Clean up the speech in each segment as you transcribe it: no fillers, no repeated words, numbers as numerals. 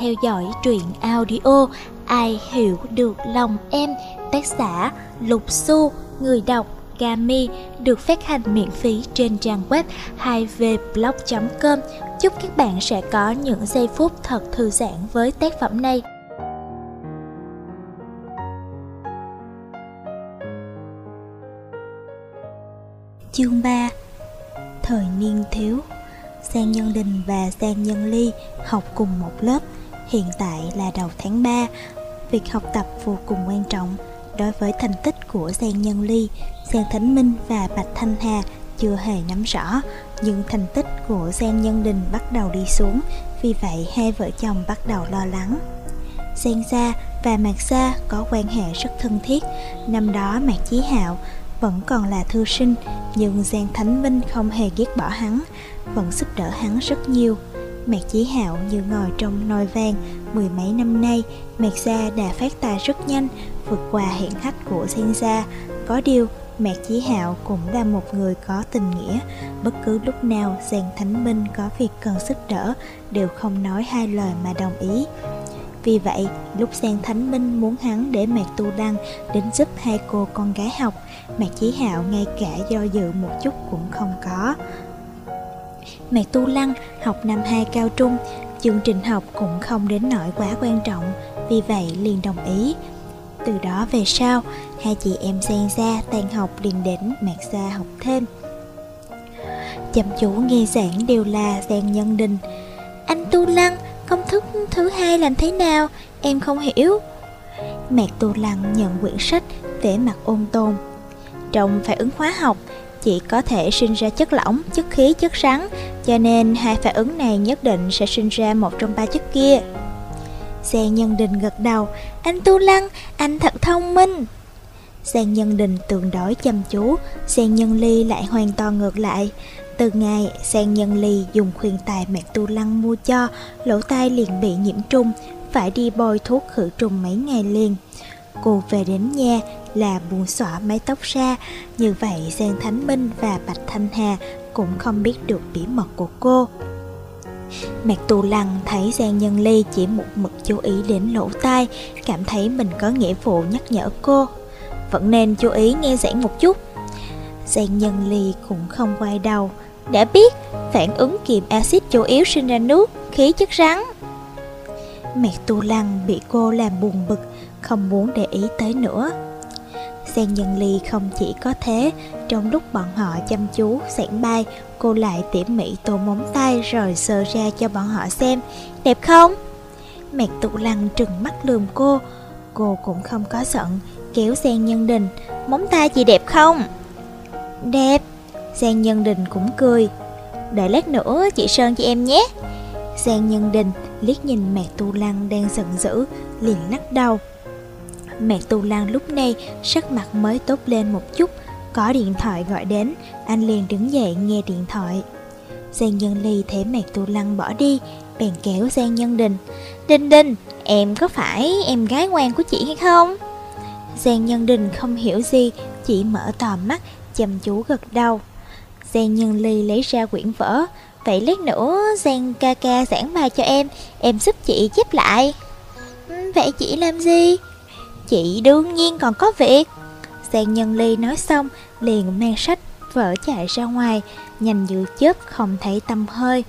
theo dõi truyện audio Ai Hiểu Được Lòng Em, tác giả Lục Xu, người đọc Gami, được phát hành miễn phí trên trang web 2vblog.com. Chúc các bạn sẽ có những giây phút thật thư giãn với tác phẩm này. Chương 3. Thời niên thiếu. Giang Nhân Đình và Giang Nhân Ly học cùng một lớp. Hiện tại là đầu tháng 3. Việc học tập vô cùng quan trọng. Đối với thành tích của Giang Nhân Ly, Giang Thánh Minh và Bạch Thanh Hà chưa hề nắm rõ, nhưng thành tích của Giang Nhân Đình bắt đầu đi xuống. Vì vậy hai vợ chồng bắt đầu lo lắng. Giang gia và Mạc gia có quan hệ rất thân thiết. Năm đó Mạc Chí Hạo vẫn còn là thư sinh, nhưng Giang Thánh Minh không hề ghét bỏ hắn, vẫn giúp đỡ hắn rất nhiều. Mạc Chí Hạo như ngồi trong nồi vàng. Mười mấy năm nay, Mạc gia đã phát tài rất nhanh, vượt qua hiển hách của Giang gia. Có điều, Mạc Chí Hạo cũng là một người có tình nghĩa. Bất cứ lúc nào Giang Thánh Minh có việc cần giúp đỡ, đều không nói hai lời mà đồng ý. Vì vậy, lúc Giang Thánh Minh muốn hắn để Mạc Tu Lăng đến giúp hai cô con gái học, Mạc Chí Hạo ngay cả do dự một chút cũng không có. Mạc Tu Lăng học năm 2 cao trung, chương trình học cũng không đến nỗi quá quan trọng, vì vậy liền đồng ý. Từ đó về sau, hai chị em Giang gia tan học liền đến Mạc gia học thêm. Chăm chú nghe giảng đều là Giang Nhân Đình. Anh Tu Lăng, công thức thứ hai làm thế nào? Em không hiểu. Mạc Tu Lăng nhận quyển sách, vẻ mặt ôn tồn. Trong phản ứng hóa học, chỉ có thể sinh ra chất lỏng, chất khí, chất rắn, cho nên hai phản ứng này nhất định sẽ sinh ra một trong ba chất kia. Giang Nhân Đình gật đầu. Anh Tu Lăng, anh thật thông minh. Giang Nhân Đình tương đối chăm chú, Giang Nhân Ly lại hoàn toàn ngược lại. Từ ngày Giang Nhân Ly dùng khuyên tài Mạc Tu Lăng mua cho, lỗ tai liền bị nhiễm trùng, phải đi bôi thuốc khử trùng mấy ngày liền. Cô về đến nhà là buông xõa mái tóc ra. Như vậy Giang Thánh Minh và Bạch Thanh Hà cũng không biết được bí mật của cô. Mạc Tu Lăng thấy Giang Nhân Ly chỉ một mực chú ý đến lỗ tai, cảm thấy mình có nghĩa vụ nhắc nhở cô. Vẫn nên chú ý nghe giảng một chút. Giang Nhân Ly cũng không quay đầu. Đã biết, phản ứng kiềm axit chủ yếu sinh ra nước, khí, chất rắn. Mạc Tu Lăng bị cô làm buồn bực, không muốn để ý tới nữa. Giang Nhân Ly không chỉ có thế, trong lúc bọn họ chăm chú giảng bài, cô lại tỉ mỉ tô móng tay rồi sờ ra cho bọn họ xem. Đẹp không? Mạc Tu Lăng trừng mắt lườm cô. Cô cũng không có giận, kéo Giang Nhân Đình. Móng tay chị đẹp không? Đẹp. Giang Nhân Đình cũng cười. Đợi lát nữa chị sơn cho em nhé. Giang Nhân Đình liếc nhìn Mạc Tu Lăng đang giận dữ, liền lắc đầu. Mạc Tu Lăng lúc này sắc mặt mới tốt lên một chút. Có điện thoại gọi đến, anh liền đứng dậy nghe điện thoại. Giang Nhân Ly thấy Mạc Tu Lăng bỏ đi, bèn kéo Giang Nhân Đình. Đinh Đinh, em có phải em gái ngoan của chị hay không? Giang Nhân Đình không hiểu gì, chỉ mở to mắt, chăm chú gật đầu. Giang Nhân Ly lấy ra quyển vở. Vậy lát nữa Giang ca ca giảng bài cho em giúp chị chép lại. Vậy chị làm gì? Chị đương nhiên còn có việc. Giang Nhân Ly nói xong liền mang sách vở chạy ra ngoài, nhanh như chớp không thấy tăm hơi.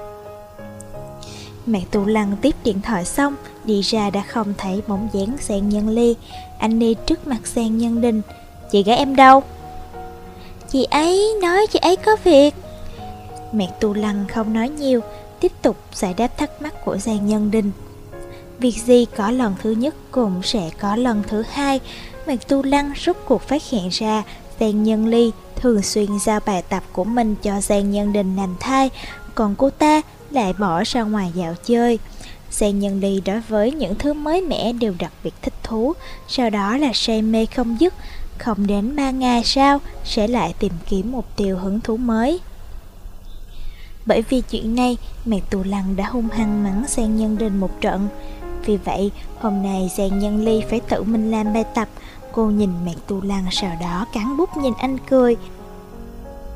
Mạc Tu Lăng tiếp điện thoại xong, đi ra đã không thấy bóng dáng Giang Nhân Ly. Anh đi trước mặt Giang Nhân Đình. Chị gái em đâu? Chị ấy nói chị ấy có việc. Mạc Tu Lăng không nói nhiều, tiếp tục giải đáp thắc mắc của Giang Nhân Đình. Việc gì có lần thứ nhất cũng sẽ có lần thứ hai. Mạc Tu Lăng rốt cuộc phát hiện ra Giang Nhân Ly thường xuyên giao bài tập của mình cho Giang Nhân Đình làm thay, còn cô ta lại bỏ ra ngoài dạo chơi. Giang Nhân Ly đối với những thứ mới mẻ đều đặc biệt thích thú, sau đó là say mê không dứt. Không đến 3 ngày sau sẽ lại tìm kiếm mục tiêu hứng thú mới. Bởi vì chuyện này, Mạc Tu Lăng đã hung hăng mắng Giang Nhân Đình một trận. Vì vậy, hôm nay Giang Nhân Ly phải tự mình làm bài tập. Cô nhìn Mạc Tu Lăng, sau đó cắn bút nhìn anh cười.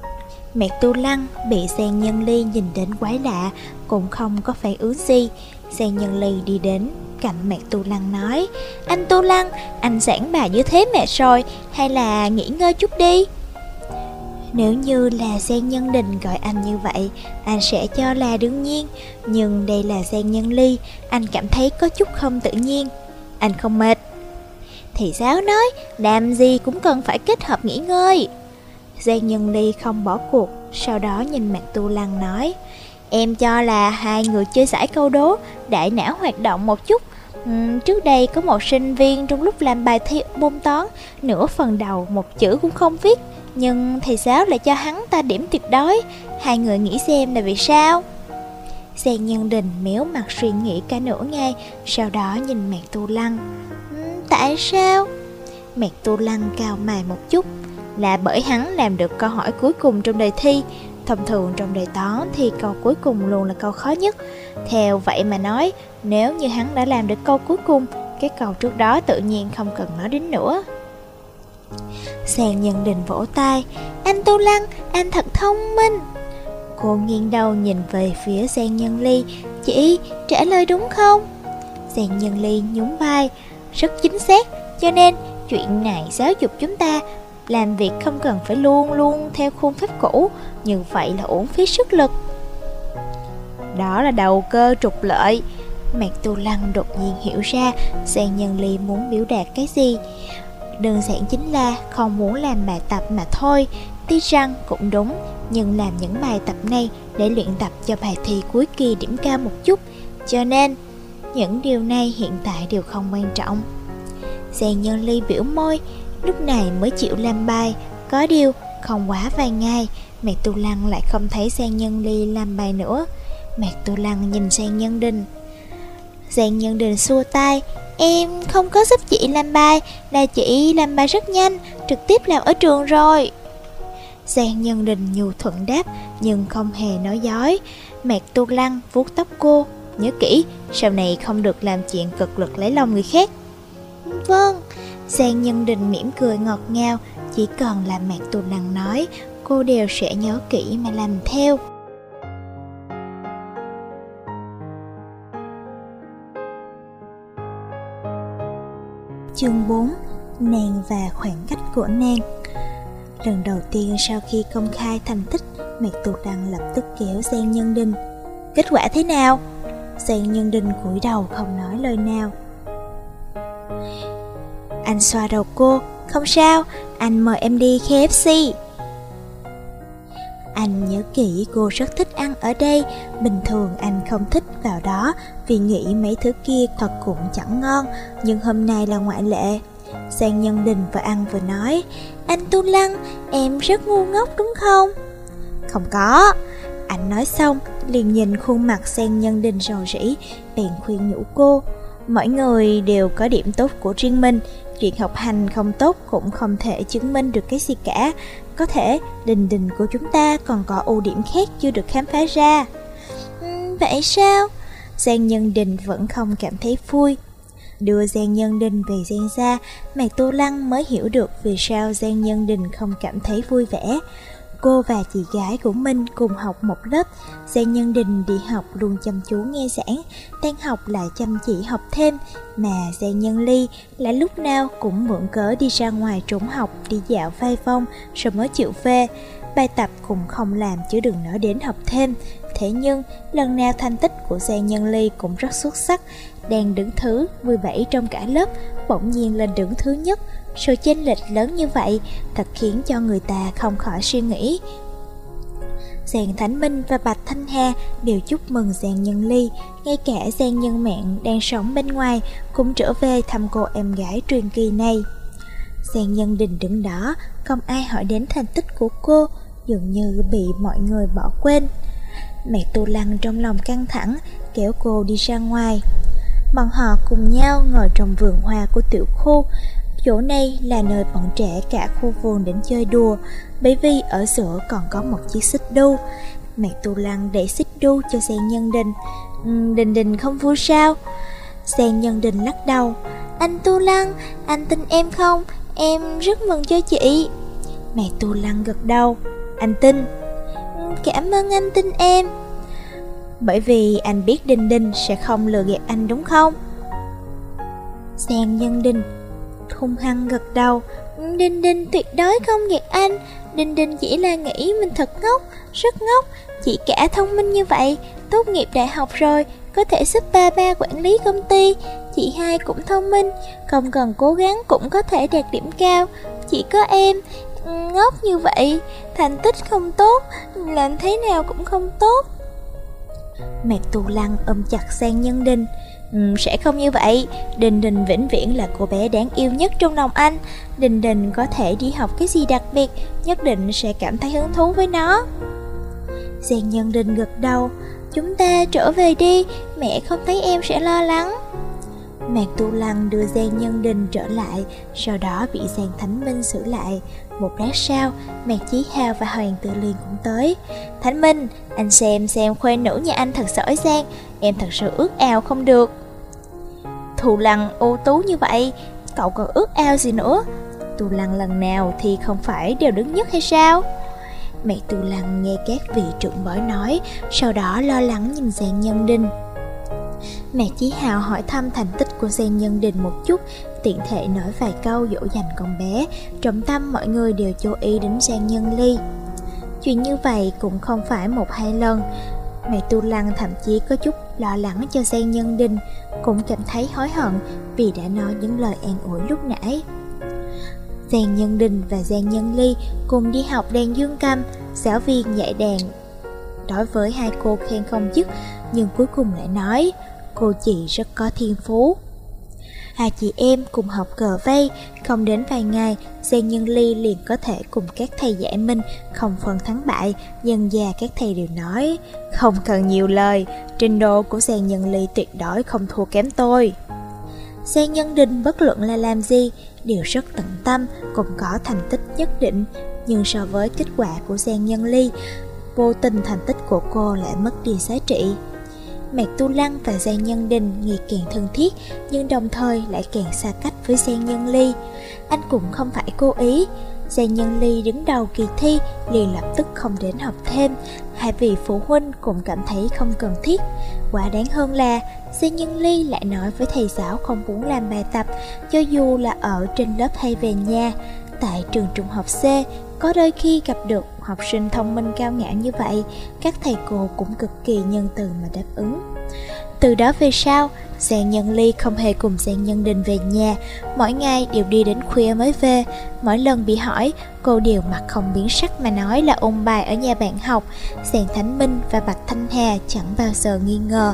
Mẹ Tu Lăng bị Giang Nhân Ly nhìn đến quái lạ, cũng không có phản ứng gì. Giang Nhân Ly đi đến cạnh mẹ Tu Lăng nói: Anh Tu Lăng, anh giảng bài như thế mệt rồi, hay là nghỉ ngơi chút đi. Nếu như là Giang Nhân Đình gọi anh như vậy, anh sẽ cho là đương nhiên. Nhưng đây là Giang Nhân Ly, anh cảm thấy có chút không tự nhiên. Anh không mệt. Thầy giáo nói, làm gì cũng cần phải kết hợp nghỉ ngơi. Giang Nhân Ly không bỏ cuộc, sau đó nhìn Mạc Tu Lăng nói: Em cho là hai người chơi giải câu đố, đại não hoạt động một chút. Trước đây có một sinh viên trong lúc làm bài thi môn toán, nửa phần đầu một chữ cũng không viết, nhưng thầy giáo lại cho hắn ta điểm tuyệt đối. Hai người nghĩ xem là vì sao? Giang Nhân Đình méo mặt suy nghĩ cả nửa ngày, sau đó nhìn Mạc Tu Lăng. Tại sao? Mạc Tu Lăng cau mày một chút. Là bởi hắn làm được câu hỏi cuối cùng trong đề thi. Thông thường trong đề toán thì câu cuối cùng luôn là câu khó nhất. Theo vậy mà nói, nếu như hắn đã làm được câu cuối cùng, cái câu trước đó tự nhiên không cần nói đến nữa. Giang Nhân Đình vỗ tay: Anh Tu Lăng, anh thật thông minh. Cô nghiêng đầu nhìn về phía Giang Nhân Ly: Chị trả lời đúng không? Giang Nhân Ly nhún vai: Rất chính xác, cho nên chuyện này giáo dục chúng ta làm việc không cần phải luôn luôn theo khuôn phép cũ, như vậy là uổng phí sức lực. Đó là đầu cơ trục lợi. Mạc Tu Lăng đột nhiên hiểu ra Giang Nhân Ly muốn biểu đạt cái gì. Đơn giản chính là không muốn làm bài tập mà thôi. Tuy rằng cũng đúng, nhưng làm những bài tập này để luyện tập cho bài thi cuối kỳ điểm cao một chút. Cho nên những điều này hiện tại đều không quan trọng. Giang Nhân Ly biểu môi, lúc này mới chịu làm bài. Có điều không quá vài ngày, Mạc Tu Lăng lại không thấy Giang Nhân Ly làm bài nữa. Mạc Tu Lăng nhìn Giang Nhân Đình. Giang Nhân Đình xua tay: Em không có giúp chị làm bài, là chị làm bài rất nhanh, trực tiếp làm ở trường rồi. Giang Nhân Đình nhu thuận đáp, nhưng không hề nói dối. Mạc Tu Lăng vuốt tóc cô: Nhớ kỹ, sau này không được làm chuyện cực lực lấy lòng người khác. Vâng. Giang Nhân Đình mỉm cười ngọt ngào. Chỉ cần là Mạc Tu Lăng nói, cô đều sẽ nhớ kỹ mà làm theo. Chương 4: Nàng và khoảng cách của nàng. Lần đầu tiên sau khi công khai thành tích, Mạc Tu Lăng lập tức kéo Giang Nhân Đình. Kết quả thế nào? Giang Nhân Đình cúi đầu không nói lời nào. Anh xoa đầu cô: Không sao, anh mời em đi KFC. Anh nhớ kỹ cô rất thích ăn ở đây. Bình thường anh không thích vào đó vì nghĩ mấy thứ kia thật cũng chẳng ngon, nhưng hôm nay là ngoại lệ. Giang Nhân Đình vừa ăn vừa nói: Anh Tu Lăng, em rất ngu ngốc đúng không? Không có. Anh nói xong liền nhìn khuôn mặt Giang Nhân Đình rầu rĩ, bèn khuyên nhủ cô: Mỗi người đều có điểm tốt của riêng mình, chuyện học hành không tốt cũng không thể chứng minh được cái gì cả. Có thể Đình Đình của chúng ta còn có ưu điểm khác chưa được khám phá ra. Vậy sao? Giang Nhân Đình vẫn không cảm thấy vui. Đưa Giang Nhân Đình về Giang gia, Mạc Tu Lăng mới hiểu được vì sao Giang Nhân Đình không cảm thấy vui vẻ. Cô và chị gái của mình cùng học một lớp. Giang Nhân Đình đi học luôn chăm chú nghe giảng, tan học lại chăm chỉ học thêm. Mà Giang Nhân Ly là lúc nào cũng mượn cớ đi ra ngoài trốn học, đi dạo vài vòng rồi mới chịu về. Bài tập cũng không làm chứ đừng nói đến học thêm. Thế nhưng lần nào thành tích của Giang Nhân Ly cũng rất xuất sắc. Đang đứng thứ 17 trong cả lớp, bỗng nhiên lên đứng thứ nhất. Sự chênh lệch lớn như vậy thật khiến cho người ta không khỏi suy nghĩ. Giang Thánh Minh và Bạch Thanh Hà đều chúc mừng Giang Nhân Ly. Ngay cả Giang Nhân Mạn đang sống bên ngoài cũng trở về thăm cô em gái truyền kỳ này. Giang Nhân Đình đứng đó, không ai hỏi đến thành tích của cô, dường như bị mọi người bỏ quên. Mạc Tu Lăng trong lòng căng thẳng, kéo cô đi ra ngoài. Bọn họ cùng nhau ngồi trong vườn hoa của tiểu khu. Chỗ này là nơi bọn trẻ cả khu vườn đến chơi đùa, bởi vì ở giữa còn có một chiếc xích đu. Mạc Tu Lăng để xích đu cho Giang Nhân Đình. Đình Đình không vui sao? Giang Nhân Đình lắc đầu. Anh Tu Lăng, anh tin em không? Em rất mừng cho chị. Mạc Tu Lăng gật đầu. Anh tin. Cảm ơn anh tin em. Bởi vì anh biết Đinh Đinh sẽ không lừa gạt anh đúng không? Giang Nhân Đình hung hăng gật đầu. Đinh Đinh tuyệt đối không gạt anh. Đinh Đinh chỉ là nghĩ mình thật ngốc, rất ngốc. Chị cả thông minh như vậy, tốt nghiệp đại học rồi, có thể giúp ba quản lý công ty. Chị hai cũng thông minh, không cần cố gắng cũng có thể đạt điểm cao. Chỉ có em ngốc như vậy, thành tích không tốt, làm thế nào cũng không tốt. Mạc Tu Lăng ôm chặt Giang Nhân Đình. Sẽ không như vậy. Đình Đình vĩnh viễn là cô bé đáng yêu nhất trong lòng anh. Đình Đình có thể đi học cái gì đặc biệt, nhất định sẽ cảm thấy hứng thú với nó. Giang Nhân Đình gật đầu. Chúng ta trở về đi, mẹ không thấy em sẽ lo lắng. Mạc Tu Lăng đưa Giang Nhân Đình trở lại, sau đó bị Giang Thánh Minh xử lại. Một lát sau, Mạc Chí Hào và Hoàng Tự Liên cũng tới. Thánh Minh, anh xem khuê nữ nhà anh thật giỏi giang, em thật sự ước ao không được. Tu Lăng ưu tú như vậy, cậu còn ước ao gì nữa? Tu Lăng lần nào thì không phải đều đứng nhất hay sao? Mạc Tu Lăng nghe các vị trưởng bối nói, sau đó lo lắng nhìn Giang Nhân Đình. Mạc Chí Hào hỏi thăm thành tích của Giang Nhân Đình một chút, tiện thể nói vài câu dỗ dành con bé. Trọng tâm mọi người đều chú ý đến Giang Nhân Ly. Chuyện như vậy cũng không phải một hai lần. Mạc Tu Lăng thậm chí có chút lo lắng cho Giang Nhân Đình, cũng cảm thấy hối hận vì đã nói những lời an ủi lúc nãy. Giang Nhân Đình và Giang Nhân Ly cùng đi học đàn dương cầm. Giáo viên dạy đàn đối với hai cô khen không dứt, nhưng cuối cùng lại nói cô chị rất có thiên phú. Hai chị em cùng học cờ vây, không đến vài ngày, Giang Nhân Ly liền có thể cùng các thầy dạy mình không phân thắng bại. Dần dà các thầy đều nói, không cần nhiều lời, trình độ của Giang Nhân Ly tuyệt đối không thua kém tôi. Giang Nhân Đình bất luận là làm gì đều rất tận tâm, cũng có thành tích nhất định, nhưng so với kết quả của Giang Nhân Ly, vô tình thành tích của cô lại mất đi giá trị. Mạc Tu Lăng và Giang Nhân Đình ngày càng thân thiết, nhưng đồng thời lại càng xa cách với Giang Nhân Ly. Anh cũng không phải cố ý. Giang Nhân Ly đứng đầu kỳ thi liền lập tức không đến học thêm. Hai vị phụ huynh cũng cảm thấy không cần thiết. Quả đáng hơn là Giang Nhân Ly lại nói với thầy giáo không muốn làm bài tập, cho dù là ở trên lớp hay về nhà. Tại trường trung học C, có đôi khi gặp được học sinh thông minh cao ngạo như vậy, các thầy cô cũng cực kỳ nhân từ mà đáp ứng. Từ đó về sau, Giang Nhân Ly không hề cùng Giang Nhân Đình về nhà, mỗi ngày đều đi đến khuya mới về. Mỗi lần bị hỏi, cô đều mặt không biến sắc mà nói là ôn bài ở nhà bạn học. Giang Thánh Minh và Bạch Thanh Hà chẳng bao giờ nghi ngờ.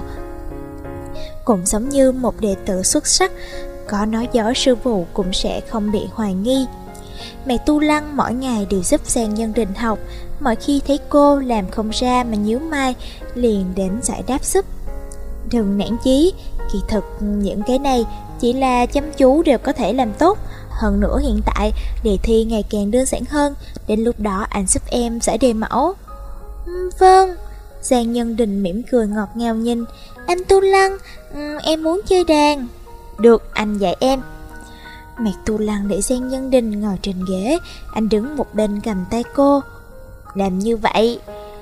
Cũng giống như một đệ tử xuất sắc, có nói dối sư phụ cũng sẽ không bị hoài nghi. Mẹ Tu Lăng mỗi ngày đều giúp Giang Nhân Đình học, mỗi khi thấy cô làm không ra mà nhíu mày, liền đến giải đáp giúp. Đừng nản chí, kỳ thực những cái này chỉ là chăm chú đều có thể làm tốt. Hơn nữa hiện tại đề thi ngày càng đơn giản hơn, đến lúc đó anh giúp em giải đề mẫu. Vâng. Giang Nhân Đình mỉm cười ngọt ngào nhìn. Anh Tu Lăng, em muốn chơi đàn. Được, anh dạy em. Mạc Tu Lăng để Giang Nhân Đình ngồi trên ghế, anh đứng một bên cầm tay cô. Làm như vậy.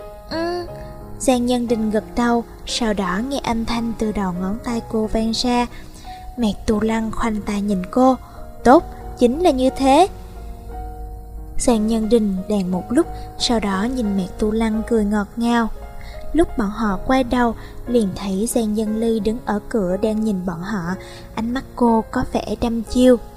Giang Nhân Đình gật đầu, sau đó nghe âm thanh từ đầu ngón tay cô vang ra. Mạc Tu Lăng khoanh tay nhìn cô. Tốt, chính là như thế. Giang Nhân Đình đàn một lúc, sau đó nhìn Mạc Tu Lăng cười ngọt ngào. Lúc bọn họ quay đầu, liền thấy Giang Nhân Ly đứng ở cửa đang nhìn bọn họ. Ánh mắt cô có vẻ đăm chiêu.